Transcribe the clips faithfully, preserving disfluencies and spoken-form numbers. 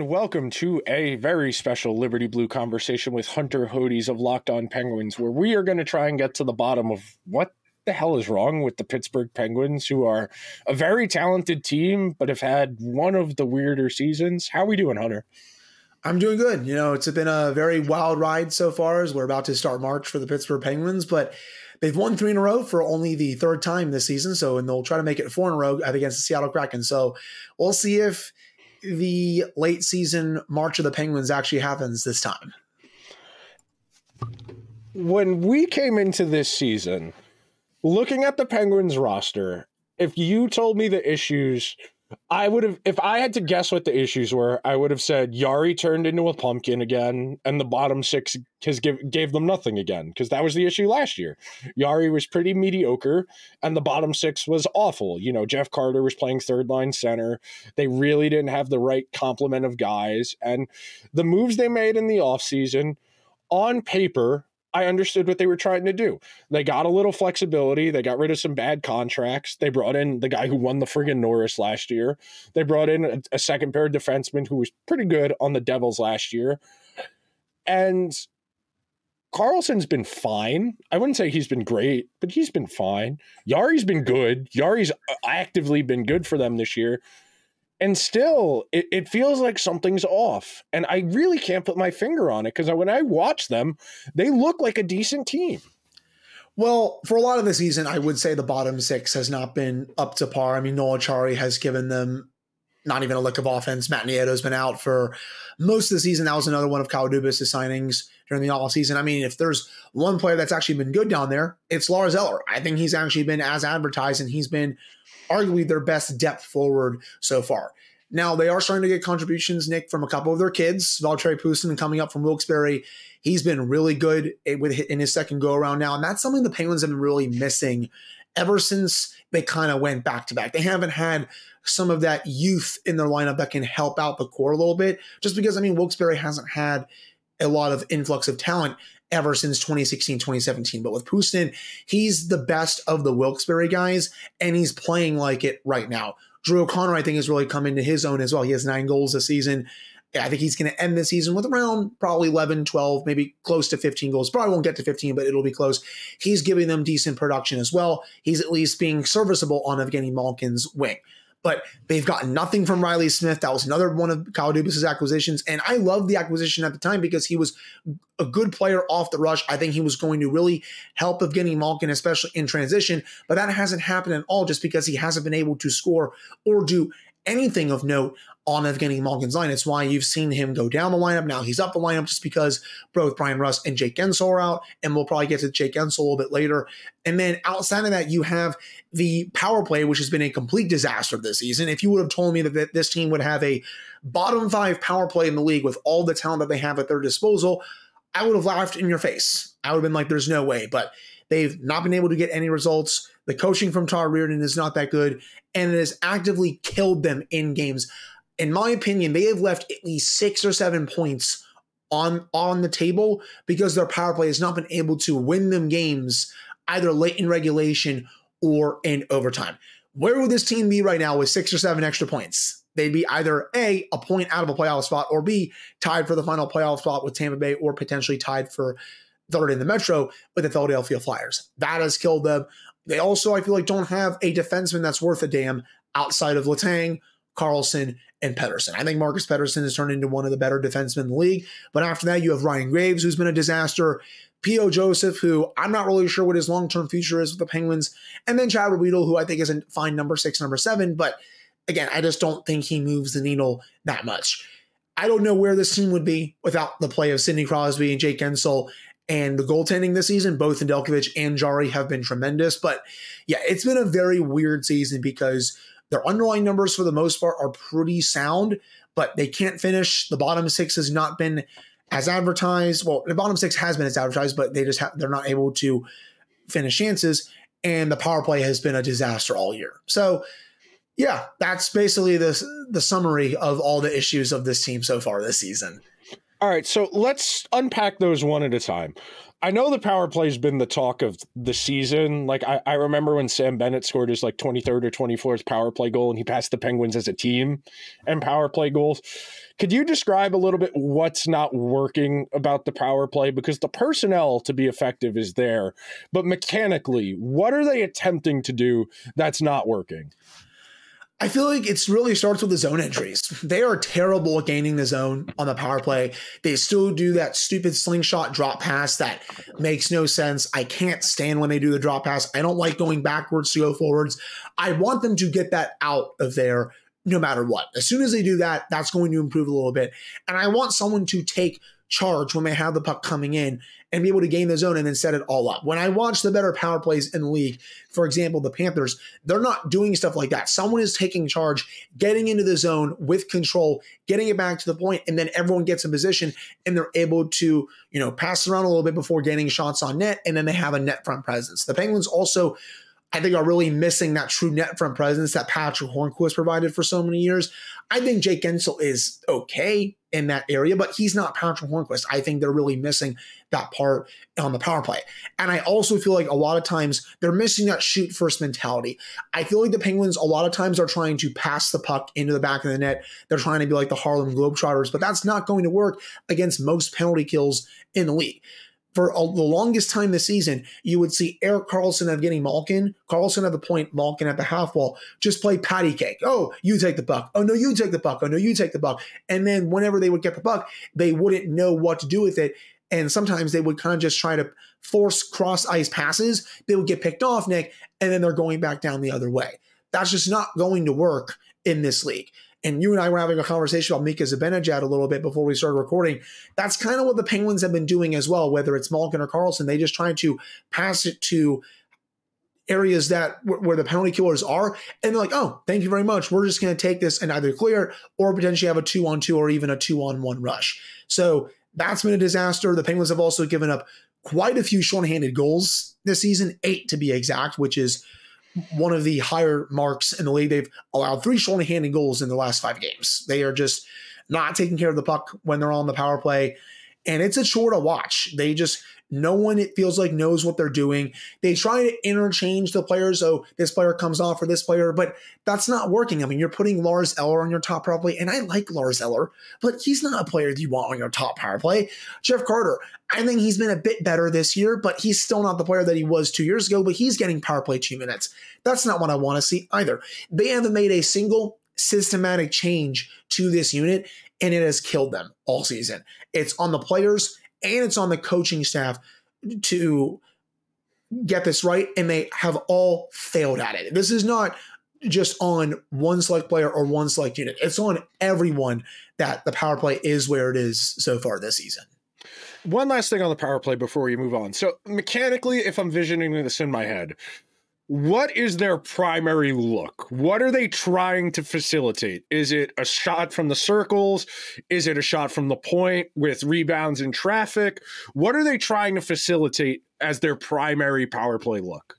welcome to a very special Liberty Blue conversation with Hunter Hodes of Locked On Penguins, where we are going to try and get to the bottom of what the hell is wrong with the Pittsburgh Penguins, who are a very talented team, but have had one of the weirder seasons. How are we doing, Hunter? I'm doing good. You know, it's been a very wild ride so far as we're about to start March for the Pittsburgh Penguins, but they've won three in a row for only the third time this season. So, and they'll try to make it four in a row against the Seattle Kraken. So we'll see if the late season March of the Penguins actually happens this time. When we came into this season, looking at the Penguins roster, if you told me the issues, I would have, if I had to guess what the issues were, I would have said Yari turned into a pumpkin again, and the bottom six has give, gave them nothing again, because that was the issue last year. Yari was pretty mediocre, and the bottom six was awful. You know, Jeff Carter was playing third line center. They really didn't have the right complement of guys, and the moves they made in the offseason, on paper, I understood what they were trying to do. They got a little flexibility. They got rid of some bad contracts. They brought in the guy who won the friggin' Norris last year. They brought in a, a second pair defenseman who was pretty good on the Devils last year. And Carlson's been fine. I wouldn't say he's been great, but he's been fine. Yari's been good. Yari's actively been good for them this year. And still, it, it feels like something's off. And I really can't put my finger on it, because when I watch them, they look like a decent team. Well, for a lot of the season, I would say the bottom six has not been up to par. I mean, Noel Acciari has given them not even a lick of offense. Matt Nieto's been out for most of the season. That was another one of Kyle Dubas' signings during the offseason. I mean, if there's one player that's actually been good down there, it's Lars Eller. I think he's actually been as advertised, and he's been arguably their best depth forward so far. Now, they are starting to get contributions, Nick, from a couple of their kids. Valtteri Pustin coming up from Wilkes-Barre. He's been really good with in his second go-around now, and that's something the Penguins have been really missing ever since they kind of went back-to-back. They haven't had some of that youth in their lineup that can help out the core a little bit, just because, I mean, Wilkes-Barre hasn't had a lot of influx of talent ever since twenty sixteen, twenty seventeen. But with Pustin, he's the best of the Wilkes-Barre guys, and he's playing like it right now. Drew O'Connor, I think, has really come into his own as well. He has nine goals this season. I think he's going to end the season with around probably eleven, twelve, maybe close to fifteen goals. Probably won't get to fifteen, but it'll be close. He's giving them decent production as well. He's at least being serviceable on Evgeny Malkin's wing. But they've gotten nothing from Riley Smith. That was another one of Kyle Dubas' acquisitions. And I loved the acquisition at the time because he was a good player off the rush. I think he was going to really help Evgeny Malkin, especially in transition. But that hasn't happened at all just because he hasn't been able to score or do anything of note on Evgeny Malkin's line. It's why you've seen him go down the lineup. Now he's up the lineup just because both Brian Rust and Jake Gensel are out, and we'll probably get to Jake Gensel a little bit later. And then outside of that, you have the power play, which has been a complete disaster this season. If you would have told me that this team would have a bottom five power play in the league with all the talent that they have at their disposal, I would have laughed in your face. I would have been like, there's no way. But they've not been able to get any results. The coaching from Tar Reardon is not that good, and it has actively killed them in games. In my opinion, they have left at least six or seven points on, on the table because their power play has not been able to win them games either late in regulation or in overtime. Where would this team be right now with six or seven extra points? They'd be either A, a point out of a playoff spot, or B, tied for the final playoff spot with Tampa Bay, or potentially tied for third in the Metro with the Philadelphia Flyers. That has killed them. They also, I feel like, don't have a defenseman that's worth a damn outside of Letang, Carlson, and Pettersson. I think Marcus Pettersson has turned into one of the better defensemen in the league. But after that, you have Ryan Graves, who's been a disaster. P O. Joseph, who I'm not really sure what his long-term future is with the Penguins. And then Chad Ruedel, who I think is a fine number six, number seven. But again, I just don't think he moves the needle that much. I don't know where this team would be without the play of Sidney Crosby and Jake Gensel. And the goaltending this season, both Nedeljkovic and Jarry have been tremendous. But yeah, it's been a very weird season because their underlying numbers for the most part are pretty sound, but they can't finish. The bottom six has not been as advertised. Well, the bottom six has been as advertised, but they just have, they're not able to finish chances. And the power play has been a disaster all year. So yeah, that's basically the, the summary of all the issues of this team so far this season. All right, so let's unpack those one at a time. I know the power play's been the talk of the season. Like, I, I remember when Sam Bennett scored his like twenty-third or twenty-fourth power play goal and he passed the Penguins as a team and power play goals. Could you describe a little bit what's not working about the power play? Because the personnel to be effective is there, but mechanically, what are they attempting to do that's not working? I feel like it's really starts with the zone entries. They are terrible at gaining the zone on the power play. They still do that stupid slingshot drop pass that makes no sense. I can't stand when they do the drop pass. I don't like going backwards to go forwards. I want them to get that out of there no matter what. As soon as they do that, that's going to improve a little bit. And I want someone to take charge when they have the puck coming in and be able to gain the zone and then set it all up. When I watch the better power plays in the league, for example, the Panthers, they're not doing stuff like that. Someone is taking charge, getting into the zone with control, getting it back to the point, and then everyone gets in position and they're able to, you know, pass around a little bit before getting shots on net, and then they have a net front presence. The Penguins also, I think, are really missing that true net front presence that Patrick Hornqvist provided for so many years. I think Jake Gensel is okay in that area, but he's not Patrick Hornqvist. I think they're really missing that part on the power play. And I also feel like a lot of times they're missing that shoot first mentality. I feel like the Penguins a lot of times are trying to pass the puck into the back of the net. They're trying to be like the Harlem Globetrotters, but that's not going to work against most penalty kills in the league. For a, the longest time this season, you would see Erik Karlsson of getting Malkin, Karlsson at the point, Malkin at the half wall, just play patty cake. Oh, you take the puck. Oh, no, you take the puck. Oh, no, you take the puck. And then whenever they would get the puck, they wouldn't know what to do with it. And sometimes they would kind of just try to force cross-ice passes. They would get picked off, Nick, and then they're going back down the other way. That's just not going to work in this league. And you and I were having a conversation about Mika Zibanejad a little bit before we started recording. That's kind of what the Penguins have been doing as well, whether it's Malkin or Karlsson. They just try to pass it to areas that where the penalty killers are, and they're like, oh, thank you very much. We're just going to take this and either clear or potentially have a two-on-two or even a two-on-one rush. So that's been a disaster. The Penguins have also given up quite a few shorthanded goals this season, eight to be exact, which is one of the higher marks in the league. They've allowed three shorthanded goals in the last five games. They are just not taking care of the puck when they're on the power play. And it's a chore to watch. They just, no one, it feels like, knows what they're doing. They try to interchange the players. So this player comes off for this player, but that's not working. I mean, you're putting Lars Eller on your top power play, and I like Lars Eller, but he's not a player that you want on your top power play. Jeff Carter, I think he's been a bit better this year, but he's still not the player that he was two years ago, but he's getting power play two minutes. That's not what I want to see either. They haven't made a single systematic change to this unit, and it has killed them all season. It's on the players and it's on the coaching staff to get this right, and they have all failed at it. This is not just on one select player or one select unit. It's on everyone that the power play is where it is so far this season. One last thing on the power play before we move on. So mechanically, if I'm visioning this in my head, what is their primary look? What are they trying to facilitate? Is it a shot from the circles? Is it a shot from the point with rebounds in traffic? What are they trying to facilitate as their primary power play look?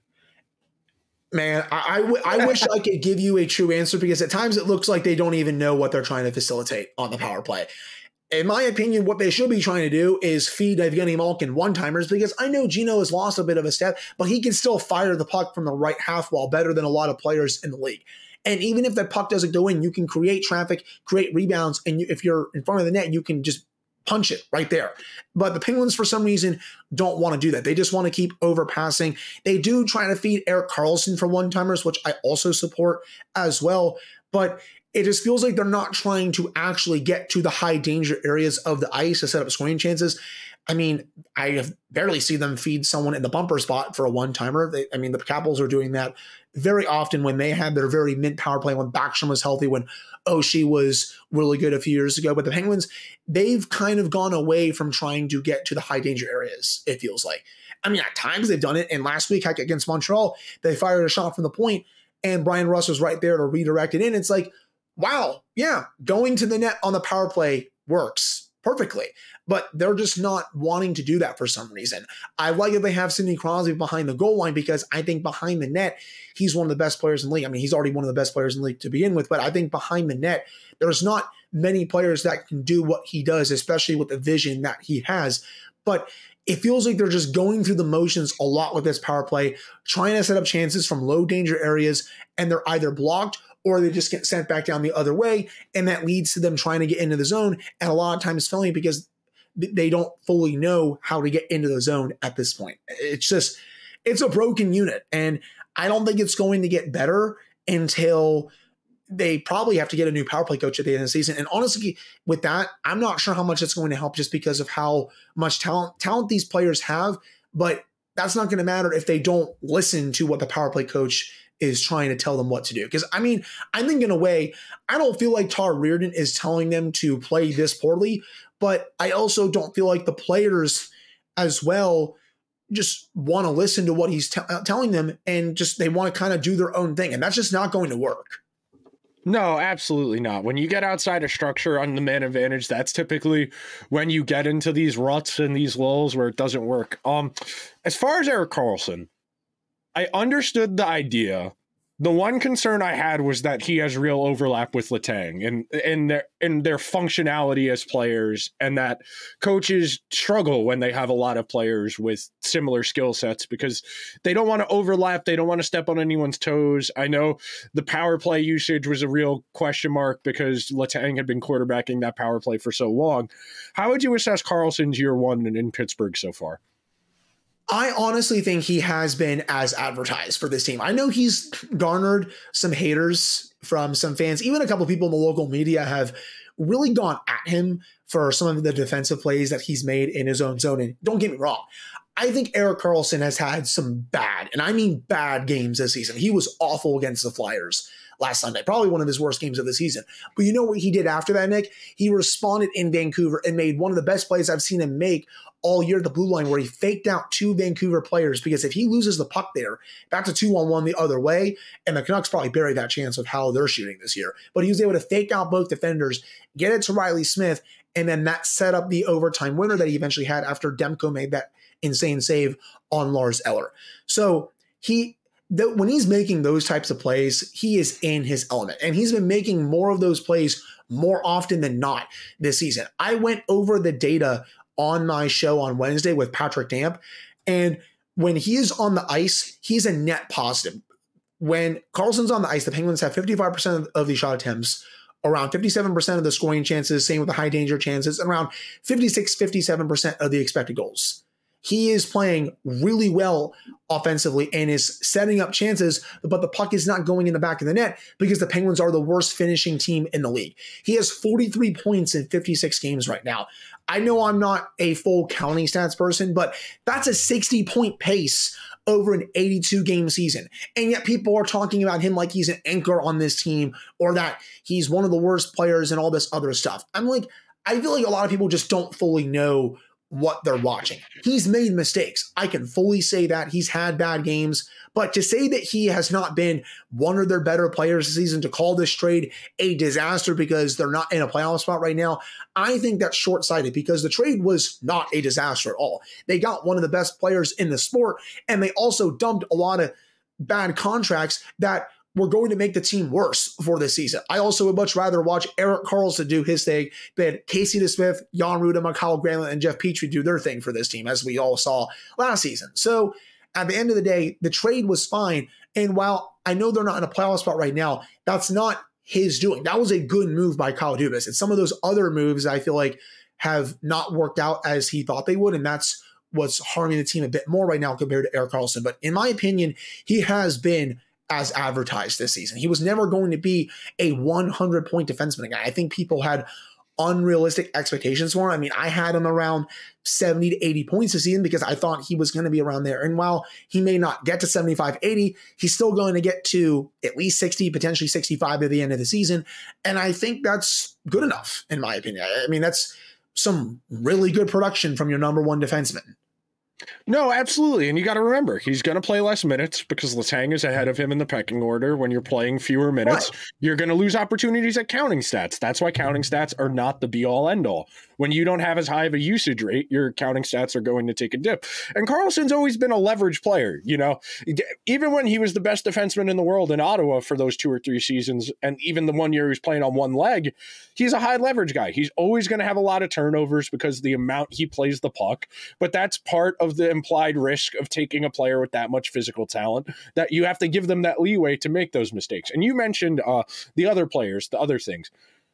Man, I, I, w- I wish I could give you a true answer, because at times it looks like they don't even know what they're trying to facilitate on the power play. In my opinion, what they should be trying to do is feed Evgeny Malkin one-timers, because I know Gino has lost a bit of a step, but he can still fire the puck from the right half wall better than a lot of players in the league. And even if that puck doesn't go in, you can create traffic, create rebounds, and you, if you're in front of the net, you can just punch it right there. But the Penguins, for some reason, don't want to do that. They just want to keep overpassing. They do try to feed Erik Karlsson for one-timers, which I also support as well, but it just feels like they're not trying to actually get to the high danger areas of the ice to set up scoring chances. I mean, I have barely seen them feed someone in the bumper spot for a one-timer. They, I mean, the Capitals are doing that very often when they had their very mint power play, when Backstrom was healthy, when Oshie was really good a few years ago. But the Penguins, they've kind of gone away from trying to get to the high danger areas, it feels like. I mean, at times they've done it. And last week, heck, against Montreal, they fired a shot from the point, and Brian Russ was right there to redirect it in. It's like, wow, yeah, going to the net on the power play works. perfectly, but they're just not wanting to do that for some reason. I like that they have Sidney Crosby behind the goal line because I think behind the net, he's one of the best players in the league. I mean, he's already one of the best players in the league to begin with, but I think behind the net, there's not many players that can do what he does, especially with the vision that he has. But it feels like they're just going through the motions a lot with this power play, trying to set up chances from low danger areas, and they're either blocked or they just get sent back down the other way, and that leads to them trying to get into the zone, and a lot of times failing because they don't fully know how to get into the zone at this point. It's just, it's a broken unit, and I don't think it's going to get better until they probably have to get a new power play coach at the end of the season. And honestly, with that, I'm not sure how much it's going to help just because of how much talent talent these players have, but that's not going to matter if they don't listen to what the power play coach is trying to tell them what to do. Because, I mean, I think in a way, I don't feel like Todd Reirden is telling them to play this poorly, but I also don't feel like the players as well just want to listen to what he's t- telling them, and just they want to kind of do their own thing. And that's just not going to work. No, absolutely not. When you get outside of structure on the man advantage, that's typically when you get into these ruts and these lulls where it doesn't work. Um, as far as Erik Karlsson, I understood the idea. The one concern I had was that he has real overlap with Letang and in their in their functionality as players, and that coaches struggle when they have a lot of players with similar skill sets because they don't want to overlap. They don't want to step on anyone's toes. I know the power play usage was a real question mark because Letang had been quarterbacking that power play for so long. How would you assess Karlsson's year one in, in Pittsburgh so far? I honestly think he has been as advertised for this team. I know he's garnered some haters from some fans. Even a couple of people in the local media have really gone at him for some of the defensive plays that he's made in his own zone. And don't get me wrong, I think Erik Karlsson has had some bad, and I mean bad games this season. He was awful against the Flyers last Sunday, probably one of his worst games of the season. But you know what he did after that, Nick? He responded in Vancouver and made one of the best plays I've seen him make all year at the blue line, where he faked out two Vancouver players, because if he loses the puck there, back to two on one the other way, and the Canucks probably bury that chance with how they're shooting this year. But he was able to fake out both defenders, get it to Riley Smith, and then that set up the overtime winner that he eventually had after Demko made that insane save on Lars Eller. So he, th- when he's making those types of plays, he is in his element, and he's been making more of those plays more often than not this season. I went over the data on my show on Wednesday with Patrick Damp, and when he is on the ice, he's a net positive. When Karlsson's on the ice, the Penguins have fifty-five percent of the shot attempts, around fifty-seven percent of the scoring chances, same with the high danger chances, and around fifty-six, fifty-seven percent of the expected goals. He is playing really well offensively and is setting up chances, but the puck is not going in the back of the net because the Penguins are the worst finishing team in the league. He has forty-three points in fifty-six games right now. I know I'm not a full counting stats person, but that's a sixty-point pace over an eighty-two game season. And yet people are talking about him like he's an anchor on this team, or that he's one of the worst players and all this other stuff. I'm like, I feel like a lot of people just don't fully know what they're watching. He's made mistakes. I can fully say that. He's had bad games, but to say that he has not been one of their better players this season, to call this trade a disaster because they're not in a playoff spot right now, I think that's short-sighted, because the trade was not a disaster at all. They got one of the best players in the sport, and they also dumped a lot of bad contracts that were going to make the team worse for this season. I also would much rather watch Erik Karlsson do his thing than Casey DeSmith, Jan Rudem, Kyle Granlund, and Jeff Petrie do their thing for this team, as we all saw last season. So at the end of the day, the trade was fine. And while I know they're not in a playoff spot right now, that's not his doing. That was a good move by Kyle Dubas. And some of those other moves I feel like have not worked out as he thought they would. And that's what's harming the team a bit more right now compared to Erik Karlsson. But in my opinion, he has been as advertised this season. He was never going to be a hundred point defenseman again. I think people had unrealistic expectations for him. I mean, I had him around seventy to eighty points this season because I thought he was going to be around there. And while he may not get to seventy-five, eighty, he's still going to get to at least sixty, potentially sixty-five at the end of the season. And I think that's good enough, in my opinion. I mean, that's some really good production from your number one defenseman. No, absolutely. And you got to remember, he's going to play less minutes because Letang is ahead of him in the pecking order. When you're playing fewer minutes, Right. you're going to lose opportunities at counting stats. That's why counting stats are not the be all end all. When you don't have as high of a usage rate, your counting stats are going to take a dip. And Carlson's always been a leverage player. You know, even when he was the best defenseman in the world in Ottawa for those two or three seasons, and even the one year he was playing on one leg, he's a high leverage guy. He's always going to have a lot of turnovers because of the amount he plays the puck. But that's part of the implied risk of taking a player with that much physical talent, that you have to give them that leeway to make those mistakes. And you mentioned uh, the other players, the other things.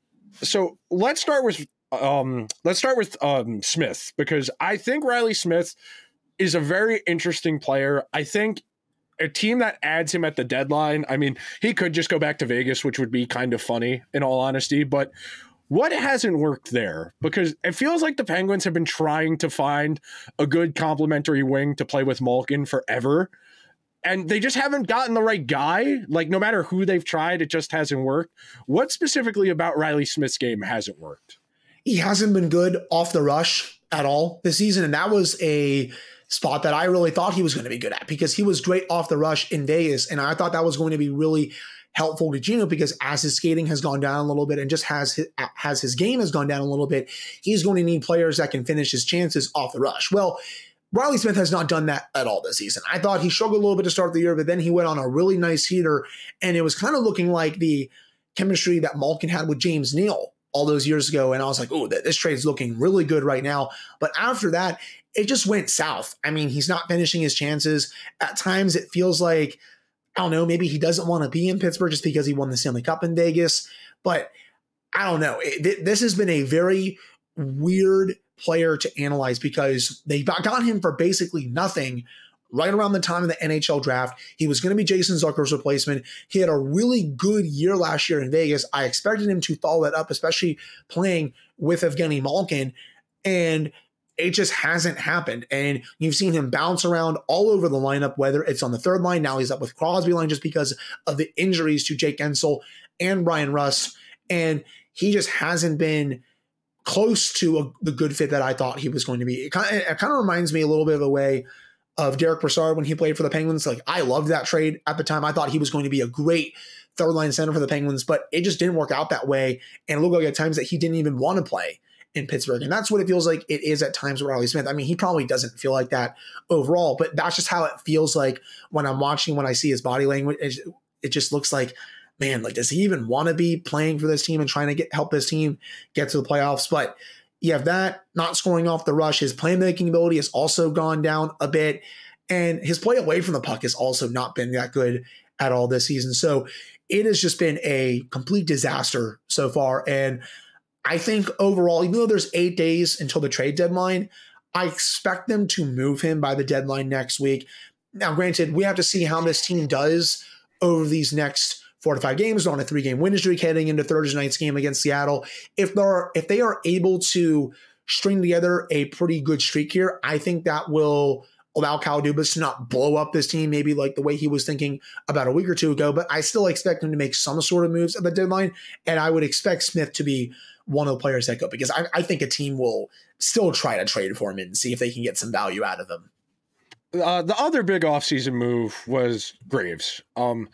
So let's start with um, let's start with um, Smith, because I think Riley Smith is a very interesting player. I think a team that adds him at the deadline, I mean, he could just go back to Vegas, which would be kind of funny in all honesty, but what hasn't worked there? Because it feels like the Penguins have been trying to find a good complementary wing to play with Malkin forever, and they just haven't gotten the right guy. Like, no matter who they've tried, it just hasn't worked. What specifically about Riley Smith's game hasn't worked? He hasn't been good off the rush at all this season, and that was a spot that I really thought he was going to be good at, because he was great off the rush in Vegas, and I thought that was going to be really helpful to Gino, because as his skating has gone down a little bit and just has his, has his game has gone down a little bit, he's going to need players that can finish his chances off the rush. Well, Riley Smith has not done that at all this season. I thought he struggled a little bit to start the year, but then he went on a really nice heater, and it was kind of looking like the chemistry that Malkin had with James Neal all those years ago. And I was like, oh, this trade's looking really good right now. But after that, it just went south. I mean, he's not finishing his chances. At times, it feels like, I don't know, maybe he doesn't want to be in Pittsburgh just because he won the Stanley Cup in Vegas. But I don't know. It, this has been a very weird player to analyze, because they got him for basically nothing right around the time of the N H L draft. He was going to be Jason Zucker's replacement. He had a really good year last year in Vegas. I expected him to follow that up, especially playing with Evgeny Malkin, and it just hasn't happened. And you've seen him bounce around all over the lineup, whether it's on the third line. Now he's up with Crosby line just because of the injuries to Jake Gensel and Brian Rust. And he just hasn't been close to a, the good fit that I thought he was going to be. It kind, of, it kind of reminds me a little bit of a way of Derek Brassard when he played for the Penguins. Like, I loved that trade at the time. I thought he was going to be a great third line center for the Penguins, but it just didn't work out that way. And it looked like at times that he didn't even want to play in Pittsburgh. And that's what it feels like it is at times with Riley Smith. I mean, he probably doesn't feel like that overall, but that's just how it feels like when I'm watching, when I see his body language. It, it just looks like, man, like, does he even want to be playing for this team and trying to get help his team get to the playoffs? But you have that, not scoring off the rush. His playmaking ability has also gone down a bit, and his play away from the puck has also not been that good at all this season. So it has just been a complete disaster so far. And I think overall, even though there's eight days until the trade deadline, I expect them to move him by the deadline next week. Now, granted, we have to see how this team does over these next four to five games. They're on a three-game winning streak heading into Thursday night's game against Seattle. If they're if they are able to string together a pretty good streak here, I think that will allow Kyle Dubas to not blow up this team, maybe like the way he was thinking about a week or two ago. But I still expect him to make some sort of moves at the deadline, and I would expect Smith to be one of the players that go, because I, I think a team will still try to trade for him and see if they can get some value out of him. Uh, the other big offseason move was Graves. Um,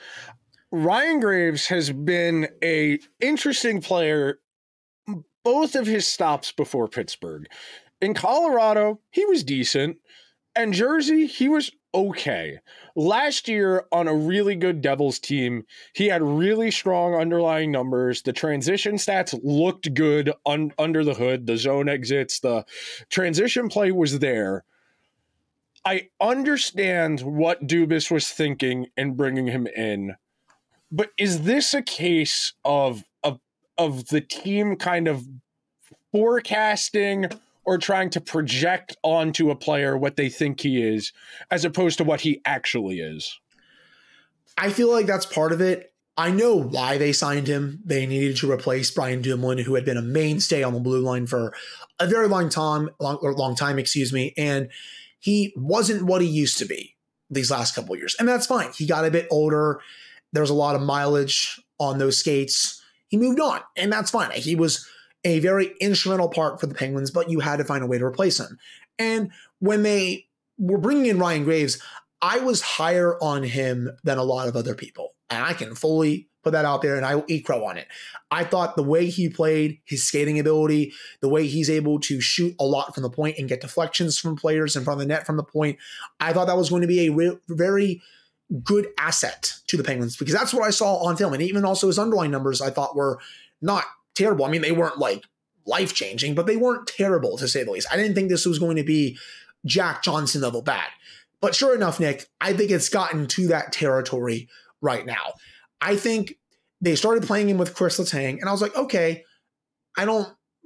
Ryan Graves has been a interesting player both of his stops before Pittsburgh. In Colorado, he was decent. And Jersey, he was okay. Last year on a really good Devils team, he had really strong underlying numbers. The transition stats looked good un- under the hood. The zone exits, the transition play was there. I understand what Dubas was thinking in bringing him in, but is this a case of of, of the team kind of forecasting or trying to project onto a player what they think he is, as opposed to what he actually is? I feel like that's part of it. I know why they signed him. They needed to replace Brian Dumoulin, who had been a mainstay on the blue line for a very long time, long, or long time, excuse me. And he wasn't what he used to be these last couple of years. And that's fine. He got a bit older. There was a lot of mileage on those skates. He moved on, and that's fine. He was a very instrumental part for the Penguins, but you had to find a way to replace him. And when they we're bringing in Ryan Graves. I was higher on him than a lot of other people, and I can fully put that out there, and I will eat crow on it. I thought the way he played, his skating ability, the way he's able to shoot a lot from the point and get deflections from players in front of the net from the point, I thought that was going to be a re- very good asset to the Penguins, because that's what I saw on film. And even also his underlying numbers I thought were not terrible. I mean, they weren't like life-changing, but they weren't terrible, to say the least. I didn't think this was going to be Jack Johnson level bad. But sure enough, Nick, I think it's gotten to that territory right now. I think they started playing him with Chris Letang, and I was like, okay, I don't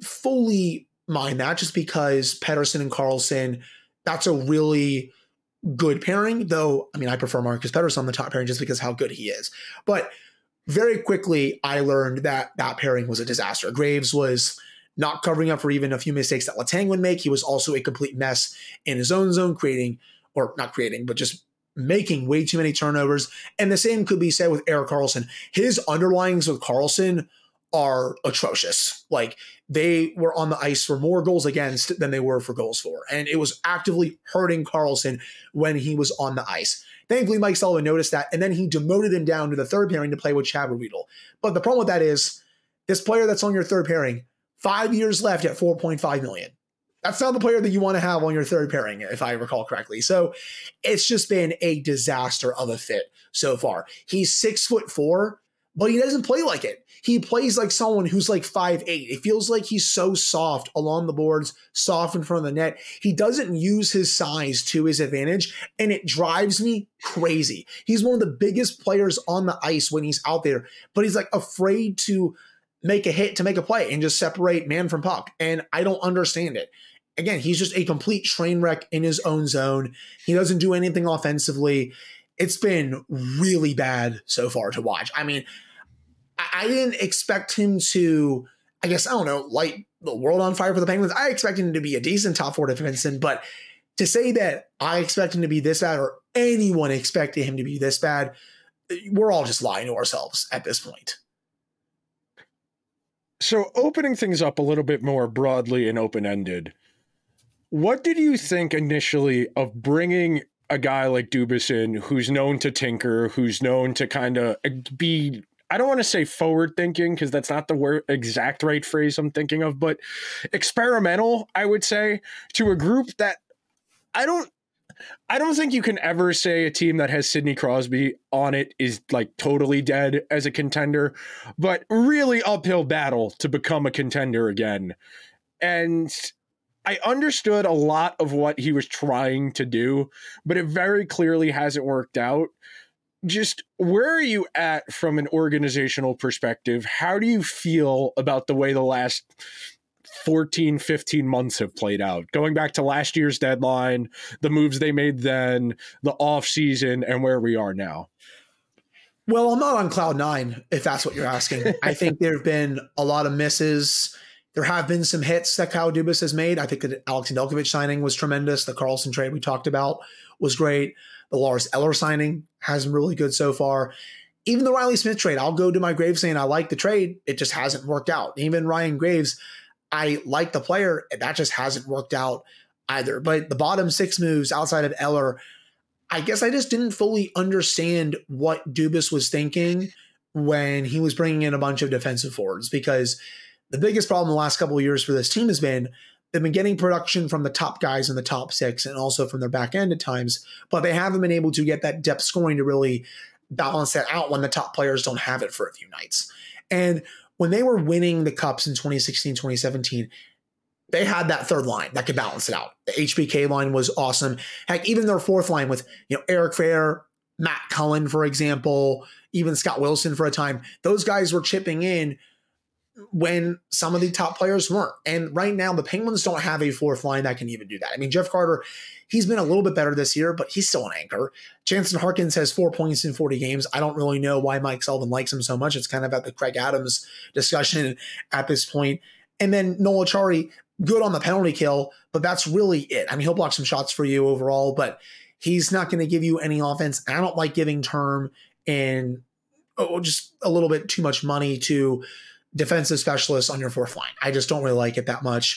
fully mind that, just because Pettersson and Karlsson, that's a really good pairing, though. I mean, I prefer Marcus Pettersson on the top pairing just because of how good he is. But very quickly, I learned that that pairing was a disaster. Graves was not covering up for even a few mistakes that Letang would make. He was also a complete mess in his own zone, creating, or not creating, but just making way too many turnovers. And the same could be said with Erik Karlsson. His underlyings with Karlsson are atrocious. Like, they were on the ice for more goals against than they were for goals for. And it was actively hurting Karlsson when he was on the ice. Thankfully, Mike Sullivan noticed that, and then he demoted him down to the third pairing to play with Chad Ruhwedel. But the problem with that is, this player that's on your third pairing, five years left at four point five million dollars. That's not the player that you want to have on your third pairing, if I recall correctly. So it's just been a disaster of a fit so far. He's six foot four, but he doesn't play like it. He plays like someone who's like five eight. It feels like he's so soft along the boards, soft in front of the net. He doesn't use his size to his advantage, and it drives me crazy. He's one of the biggest players on the ice when he's out there, but he's like afraid to make a hit, to make a play, and just separate man from puck. And I don't understand it. Again, he's just a complete train wreck in his own zone. He doesn't do anything offensively. It's been really bad so far to watch. I mean, I didn't expect him to, I guess, I don't know, light the world on fire for the Penguins. I expected him to be a decent top four defenseman, but to say that I expect him to be this bad, or anyone expected him to be this bad, we're all just lying to ourselves at this point. So opening things up a little bit more broadly and open-ended, what did you think initially of bringing a guy like Dubas in, who's known to tinker, who's known to kind of be, I don't want to say forward thinking, because that's not the word, exact right phrase I'm thinking of, but experimental, I would say, to a group that I don't, I don't think you can ever say a team that has Sidney Crosby on it is like totally dead as a contender, but really uphill battle to become a contender again. And I understood a lot of what he was trying to do, but it very clearly hasn't worked out. Just where are you at from an organizational perspective? How do you feel about the way the last fourteen, fifteen months have played out? Going back to last year's deadline, the moves they made then, the offseason, and where we are now. Well, I'm not on cloud nine, if that's what you're asking. I think there have been a lot of misses. There have been some hits that Kyle Dubas has made. I think that Alex Nedeljkovic signing was tremendous. The Karlsson trade we talked about was great. The Lars Eller signing has been really good so far. Even the Riley Smith trade, I'll go to my grave saying I like the trade. It just hasn't worked out. Even Ryan Graves, I like the player. That just hasn't worked out either. But the bottom six moves outside of Eller, I guess I just didn't fully understand what Dubas was thinking when he was bringing in a bunch of defensive forwards, because the biggest problem the last couple of years for this team has been they've been getting production from the top guys in the top six and also from their back end at times, but they haven't been able to get that depth scoring to really balance that out when the top players don't have it for a few nights. And when they were winning the cups in twenty sixteen, twenty seventeen, they had that third line that could balance it out. The H B K line was awesome. Heck, even their fourth line with, you know, Eric Fair, Matt Cullen, for example, even Scott Wilson for a time, those guys were chipping in when some of the top players weren't. And right now, the Penguins don't have a fourth line that can even do that. I mean, Jeff Carter, he's been a little bit better this year, but he's still an anchor. Jansen Harkins has four points in forty games. I don't really know why Mike Sullivan likes him so much. It's kind of at the Craig Adams discussion at this point. And then Noel Acciari, good on the penalty kill, but that's really it. I mean, he'll block some shots for you overall, but he's not going to give you any offense. I don't like giving term and oh, just a little bit too much money to defensive specialists on your fourth line. I just don't really like it that much.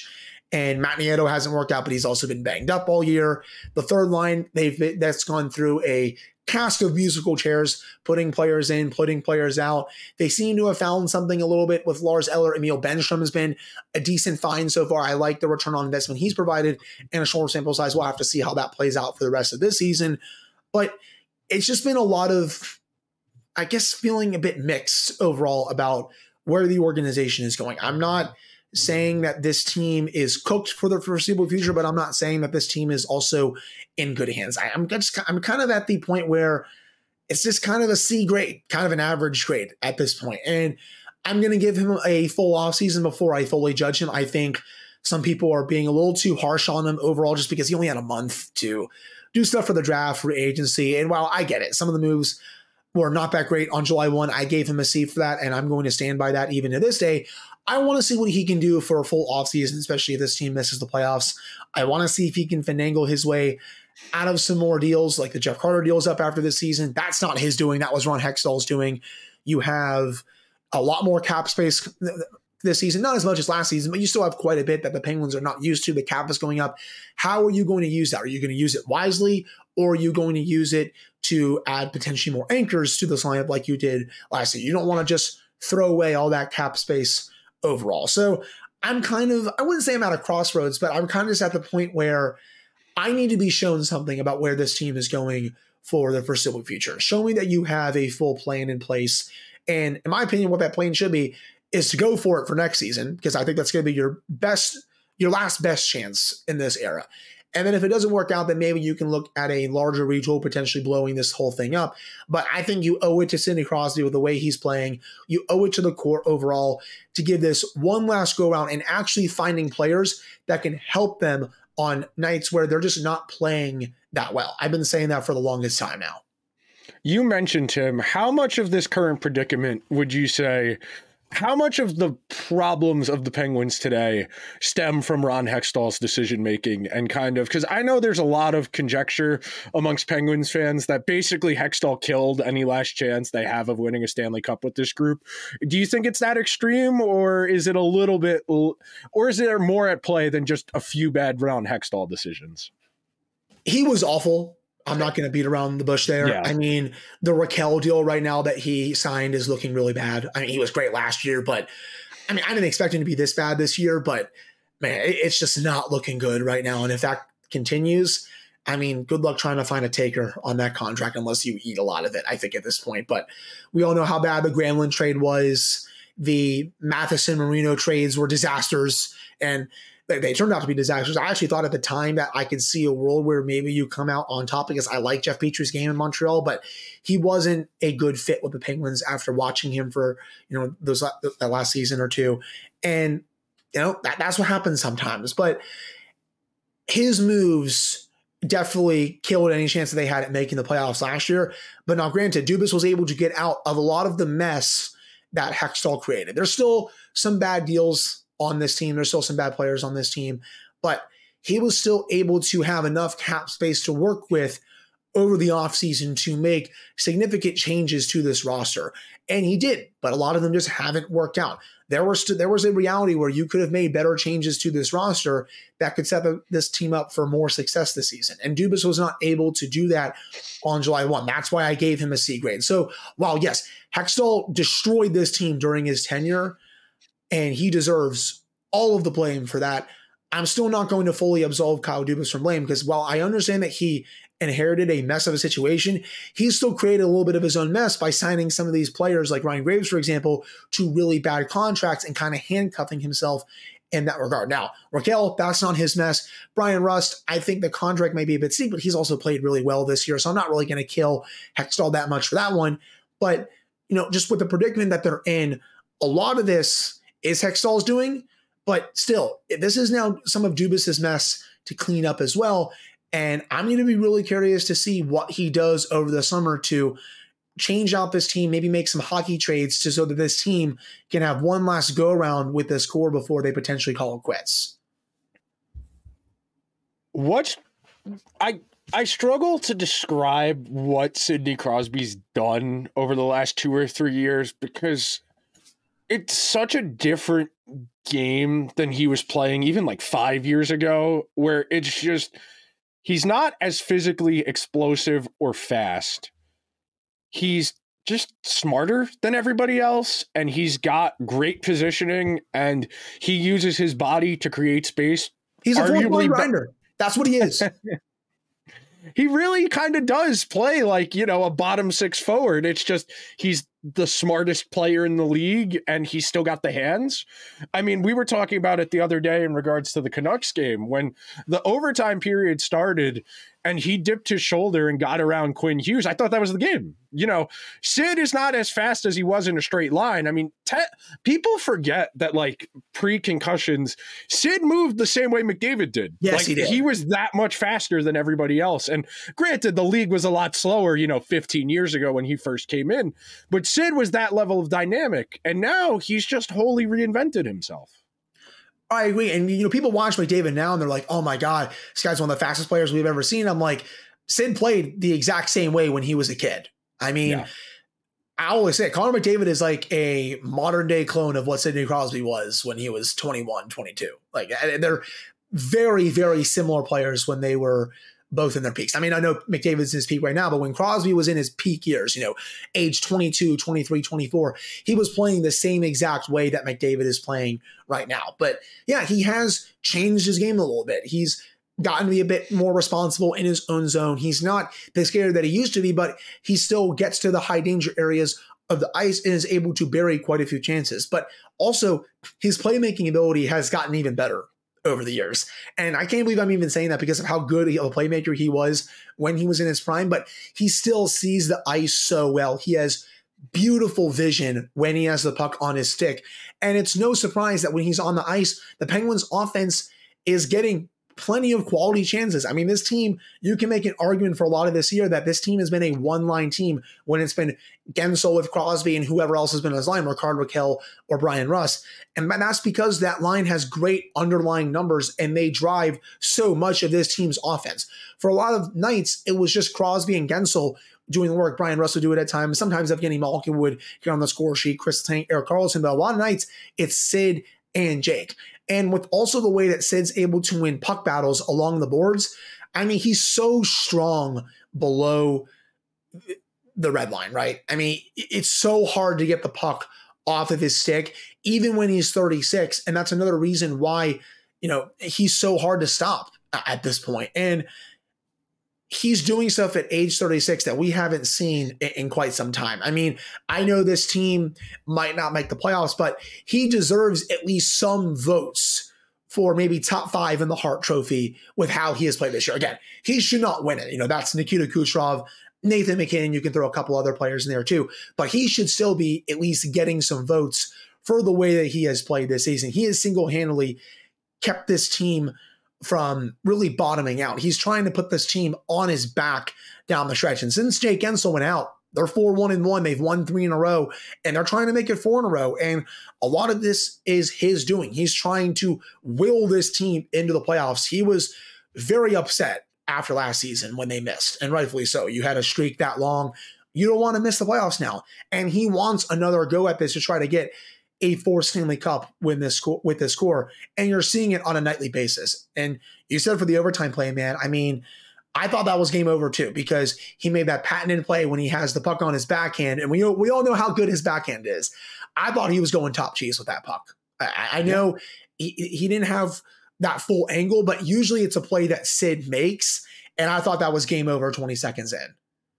And Matt Nieto hasn't worked out, but he's also been banged up all year. The third line, they've been, that's gone through a cast of musical chairs, putting players in, putting players out. They seem to have found something a little bit with Lars Eller. Emil Benstrom has been a decent find so far. I like the return on investment he's provided in a shorter sample size. We'll have to see how that plays out for the rest of this season. But it's just been a lot of, I guess, feeling a bit mixed overall about where the organization is going. I'm not saying that this team is cooked for the foreseeable future, but I'm not saying that this team is also in good hands. I, I'm just, I'm kind of at the point where it's just kind of a C grade, kind of an average grade at this point. And I'm going to give him a full offseason before I fully judge him. I think some people are being a little too harsh on him overall just because he only had a month to do stuff for the draft, free agency. And while I get it, some of the moves were not that great on July first. I gave him a C for that, and I'm going to stand by that even to this day. I want to see what he can do for a full offseason, especially if this team misses the playoffs. I want to see if he can finagle his way out of some more deals, like the Jeff Carter deal's up after this season. That's not his doing. That was Ron Hextall's doing. You have a lot more cap space this season, not as much as last season, but you still have quite a bit that the Penguins are not used to. The cap is going up. How are you going to use that? Are you going to use it wisely, or are you going to use it to add potentially more anchors to this lineup like you did last year? You don't want to just throw away all that cap space overall. So I'm kind of, I wouldn't say I'm at a crossroads, but I'm kind of just at the point where I need to be shown something about where this team is going for the foreseeable future. Show me that you have a full plan in place. And in my opinion, what that plan should be is to go for it for next season, because I think that's going to be your best, your last best chance in this era. And then if it doesn't work out, then maybe you can look at a larger retool, potentially blowing this whole thing up. But I think you owe it to Sidney Crosby with the way he's playing. You owe it to the core overall to give this one last go around and actually finding players that can help them on nights where they're just not playing that well. I've been saying that for the longest time now. You mentioned, Tim, how much of this current predicament would you say, how much of the problems of the Penguins today stem from Ron Hextall's decision-making and kind of, because I know there's a lot of conjecture amongst Penguins fans that basically Hextall killed any last chance they have of winning a Stanley Cup with this group. Do you think it's that extreme, or is it a little bit, or is there more at play than just a few bad Ron Hextall decisions? He was awful. I'm not going to beat around the bush there. Yeah. I mean, the Raquel deal right now that he signed is looking really bad. I mean, he was great last year, but I mean, I didn't expect him to be this bad this year, but man, it's just not looking good right now. And if that continues, I mean, good luck trying to find a taker on that contract unless you eat a lot of it, I think, at this point. But we all know how bad the Granlund trade was. The Matheson Marino trades were disasters, and they turned out to be disasters. I actually thought at the time that I could see a world where maybe you come out on top, because I like Jeff Petry's game in Montreal, but he wasn't a good fit with the Penguins after watching him for, you know, those that last season or two. And, you know, that, that's what happens sometimes. But his moves definitely killed any chance that they had at making the playoffs last year. But now, granted, Dubas was able to get out of a lot of the mess that Hextall created. There's still some bad deals on this team. There's still some bad players on this team, but he was still able to have enough cap space to work with over the offseason to make significant changes to this roster. And he did, but a lot of them just haven't worked out. There was st- there was a reality where you could have made better changes to this roster that could set the, this team up for more success this season. And Dubas was not able to do that on July first. That's why I gave him a C grade. So while, yes, Hextall destroyed this team during his tenure, and he deserves all of the blame for that, I'm still not going to fully absolve Kyle Dubas from blame, because while I understand that he inherited a mess of a situation, he still created a little bit of his own mess by signing some of these players like Ryan Graves, for example, to really bad contracts and kind of handcuffing himself in that regard. Now, Raquel, that's not his mess. Brian Rust, I think the contract may be a bit steep, but he's also played really well this year, so I'm not really going to kill Hextall that much for that one. But, you know, just with the predicament that they're in, a lot of this is Hextall's doing, but still, this is now some of Dubas's mess to clean up as well. And I'm going to be really curious to see what he does over the summer to change out this team, maybe make some hockey trades to so that this team can have one last go around with this core before they potentially call it quits. What I I struggle to describe what Sidney Crosby's done over the last two or three years, because it's such a different game than he was playing even like five years ago, where it's just, he's not as physically explosive or fast. He's just smarter than everybody else, and he's got great positioning, and he uses his body to create space. He's a Arguably fourth grinder. That's what he is. He really kind of does play like, you know, a bottom six forward. It's just he's the smartest player in the league, and he's still got the hands. I mean, we were talking about it the other day in regards to the Canucks game when the overtime period started and he dipped his shoulder and got around Quinn Hughes. I thought that was the game. You know, Sid is not as fast as he was in a straight line. I mean, te- people forget that, like, pre-concussions, Sid moved the same way McDavid did. Yes, like, he did. He was that much faster than everybody else. And granted, the league was a lot slower, you know, fifteen years ago when he first came in. But Sid was that level of dynamic. And now he's just wholly reinvented himself. I agree. And, you know, people watch McDavid now and they're like, oh my God, this guy's one of the fastest players we've ever seen. I'm like, Sid played the exact same way when he was a kid. I mean, yeah. I always say Connor McDavid is like a modern day clone of what Sidney Crosby was when he was twenty-one, twenty-two. Like, they're very, very similar players when they were both in their peaks. I mean, I know McDavid's in his peak right now, but when Crosby was in his peak years, you know, age twenty-two, twenty-three, twenty-four, he was playing the same exact way that McDavid is playing right now. But yeah, he has changed his game a little bit. He's gotten to be a bit more responsible in his own zone. He's not the skater that he used to be, but he still gets to the high danger areas of the ice and is able to bury quite a few chances. But also his playmaking ability has gotten even better over the years. And I can't believe I'm even saying that because of how good of a playmaker he was when he was in his prime, but he still sees the ice so well. He has beautiful vision when he has the puck on his stick. And it's no surprise that when he's on the ice, the Penguins offense is getting plenty of quality chances. I mean, this team, you can make an argument for a lot of this year that this team has been a one-line team when it's been Gensel with Crosby and whoever else has been on his line, Rickard Rakell or Brian Rust. And that's because that line has great underlying numbers and they drive so much of this team's offense. For a lot of nights, it was just Crosby and Gensel doing the work. Brian Rust would do it at times. Sometimes Evgeny Malkin would get on the score sheet, Chris Tank, Erik Karlsson, but a lot of nights, it's Sid and Jake. And with also the way that Sid's able to win puck battles along the boards, I mean, he's so strong below the red line, right? I mean, it's so hard to get the puck off of his stick, even when he's thirty-six. And that's another reason why, you know, he's so hard to stop at this point. And he's doing stuff at age thirty-six that we haven't seen in quite some time. I mean, I know this team might not make the playoffs, but he deserves at least some votes for maybe top five in the Hart Trophy with how he has played this year. Again, he should not win it. You know, that's Nikita Kucherov, Nathan MacKinnon. You can throw a couple other players in there too, but he should still be at least getting some votes for the way that he has played this season. He has single-handedly kept this team from really bottoming out. He's trying to put this team on his back down the stretch. And since Jake Gensel went out, they're four one and one. They've won three in a row, and they're trying to make it four in a row. And a lot of this is his doing. He's trying to will this team into the playoffs. He was very upset after last season when they missed, and rightfully so. You had a streak that long. You don't want to miss the playoffs now. And he wants another go at this to try to get a fourth Stanley Cup win this score, with this score, and you're seeing it on a nightly basis. And you said for the overtime play, man, I mean, I thought that was game over too, because he made that patented play when he has the puck on his backhand, and we we all know how good his backhand is. I thought he was going top cheese with that puck. I, I know he, he didn't have that full angle, but usually it's a play that Sid makes, and I thought that was game over twenty seconds in.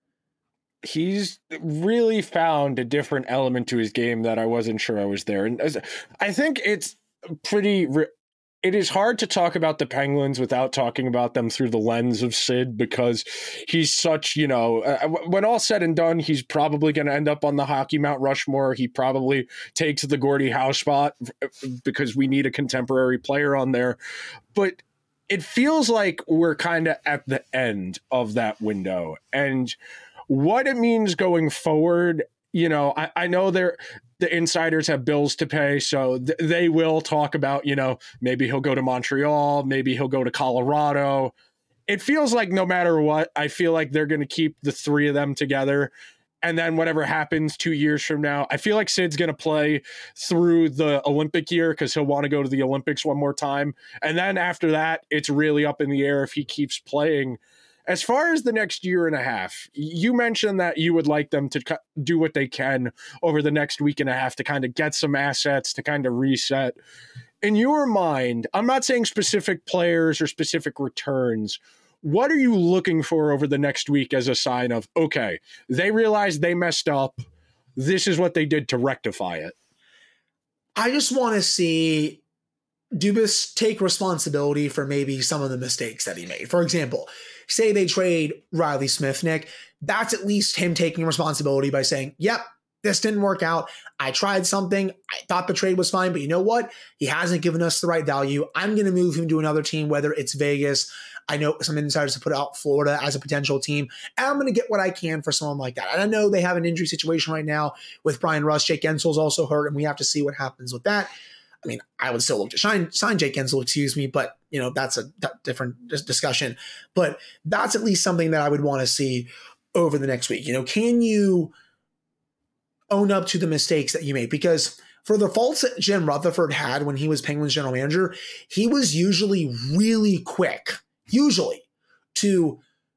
He's really found a different element to his game that I wasn't sure I was there. And I think it's pretty, it is hard to talk about the Penguins without talking about them through the lens of Sid, because he's such, you know, uh, when all said and done, he's probably going to end up on the Hockey Mount Rushmore. He probably takes the Gordie Howe spot because we need a contemporary player on there. But it feels like we're kind of at the end of that window. And what it means going forward, you know, I, I know they're, the insiders have bills to pay, so th- they will talk about, you know, maybe he'll go to Montreal, maybe he'll go to Colorado. It feels like no matter what, I feel like they're going to keep the three of them together. and then whatever happens two years from now, I feel like Sid's going to play through the Olympic year because he'll want to go to the Olympics one more time. And then after that, it's really up in the air if he keeps playing. As far as the next year and a half, you mentioned that you would like them to do what they can over the next week and a half to kind of get some assets, to kind of reset. In your mind, I'm not saying specific players or specific returns. What are you looking for over the next week as a sign of, okay, they realized they messed up. This is what they did to rectify it? I just want to see Dubas take responsibility for maybe some of the mistakes that he made. For example, say they trade Riley Smith, Nick. That's at least him taking responsibility by saying, yep, this didn't work out. I tried something. I thought the trade was fine, but you know what? He hasn't given us the right value. I'm going to move him to another team, whether it's Vegas. I know some insiders have put out Florida as a potential team, and I'm going to get what I can for someone like that. And I know they have an injury situation right now with Brian Russ. Jake Gensel's also hurt, and we have to see what happens with that. I mean, I would still look to shine, sign Jake Gensel, excuse me, but you know, that's a d- different discussion. But that's at least something that I would want to see over the next week. You know, can you own up to the mistakes that you made? Because for the faults that Jim Rutherford had when he was Penguins general manager, he was usually really quick, usually, to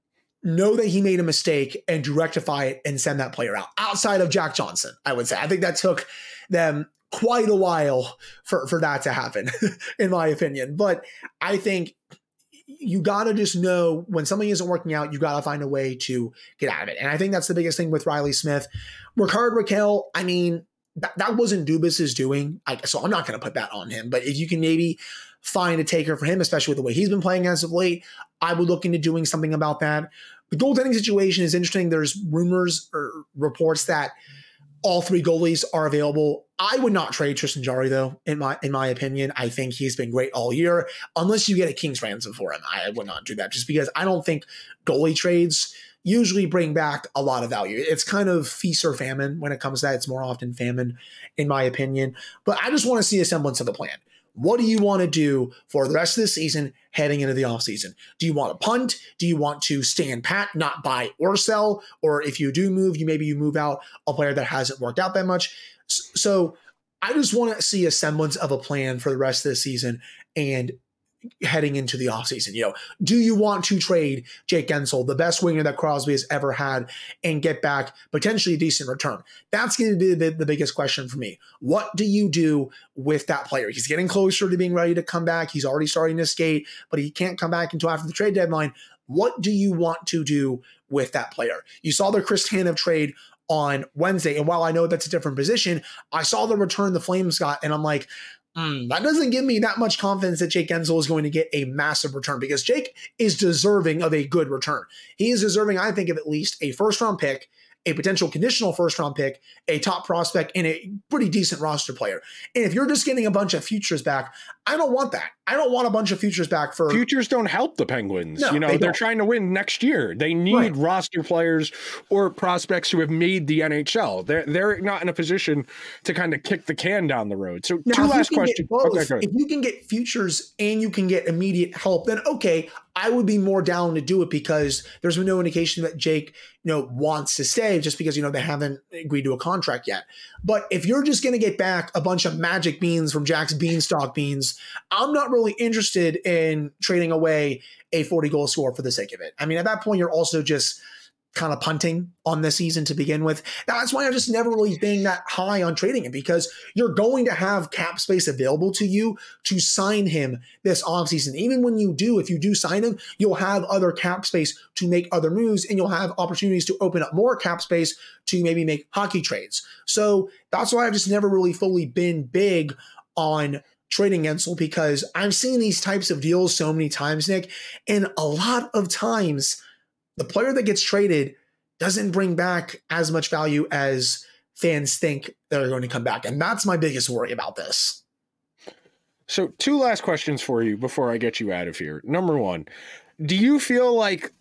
know that he made a mistake and to rectify it and send that player out. Outside of Jack Johnson, I would say. I think that took them quite a while for, for that to happen, in my opinion. But I think you got to just know when something isn't working out, you got to find a way to get out of it. And I think that's the biggest thing with Riley Smith. Rickard Rakell, I mean, that, that wasn't Dubas's doing, I, so I'm not going to put that on him. But if you can maybe find a taker for him, especially with the way he's been playing as of late, I would look into doing something about that. The goaltending situation is interesting. There's rumors or reports that all three goalies are available. I would not trade Tristan Jarry, though, in my in my opinion. I think he's been great all year. Unless you get a King's ransom for him, I would not do that, just because I don't think goalie trades usually bring back a lot of value. It's kind of feast or famine when it comes to that. It's more often famine, in my opinion. But I just want to see a semblance of a plan. What do you want to do for the rest of the season heading into the offseason? Do you want to punt? Do you want to stand pat, not buy or sell? Or if you do move, you maybe you move out a player that hasn't worked out that much. So I just want to see a semblance of a plan for the rest of the season and heading into the offseason. You know, do you want to trade Jake Gensel, the best winger that Crosby has ever had, and get back potentially a decent return? That's going to be the, the biggest question for me. What do you do with that player? He's getting closer to being ready to come back. He's already starting to skate, but he can't come back until after the trade deadline. What do you want to do with that player? You saw the Chris Tanev trade on Wednesday, and while I know that's a different position, I saw the return the Flames got, and I'm like, Mm, that doesn't give me that much confidence that Jake Gensel is going to get a massive return, because Jake is deserving of a good return. He is deserving, I think, of at least a first-round pick, a potential conditional first-round pick, a top prospect, and a pretty decent roster player. And if you're just getting a bunch of futures back, I don't want that. I don't want a bunch of futures back for... Futures don't help the Penguins. No, you know, they they're don't. trying to win next year. They need Right. roster players or prospects who have made the N H L. They're, they're not in a position to kind of kick the can down the road. So Now, two if you last can get questions. both, Okay, go ahead. if you can get futures and you can get immediate help, then okay, I would be more down to do it, because there's been no indication that Jake, you know, wants to stay, just because, you know, they haven't agreed to a contract yet. But if you're just going to get back a bunch of magic beans from Jack's Beanstalk beans, I'm not really interested in trading away a forty goal scorer for the sake of it. I mean, at that point, you're also just kind of punting on the season to begin with. That's why I've just never really been that high on trading him, because you're going to have cap space available to you to sign him this offseason. Even when you do, if you do sign him, you'll have other cap space to make other moves, and you'll have opportunities to open up more cap space to maybe make hockey trades. So that's why I've just never really fully been big on trading Gensel, because I've seen these types of deals so many times, Nick, and a lot of times the player that gets traded doesn't bring back as much value as fans think they're going to come back. And that's my biggest worry about this. So two last questions for you before I get you out of here. Number one, do you feel like